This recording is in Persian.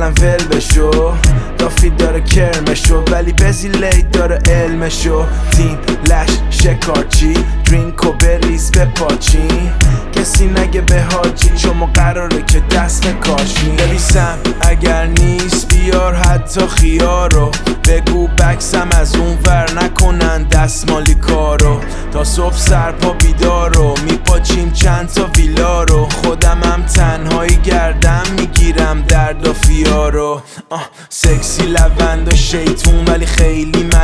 من ول بشو، دافی داره کرمشو ولی بزیلی داره علمشو. تیم لش شکارچی درینک و بریز بپاچین، کسی نگه به حاجی چون ما قراره که دست بکاشیم. نویسم اگر نیست بیار حتی خیارو، بگو بکسم از اون ور نکنن دستمالی کارو. تا صبح سرپا بیدارو میپاچیم چند تا ویلا رو، خودمم تنهایی گردم میگیرم درد و فیارو. سکسی لوند و شیطون ولی خیلی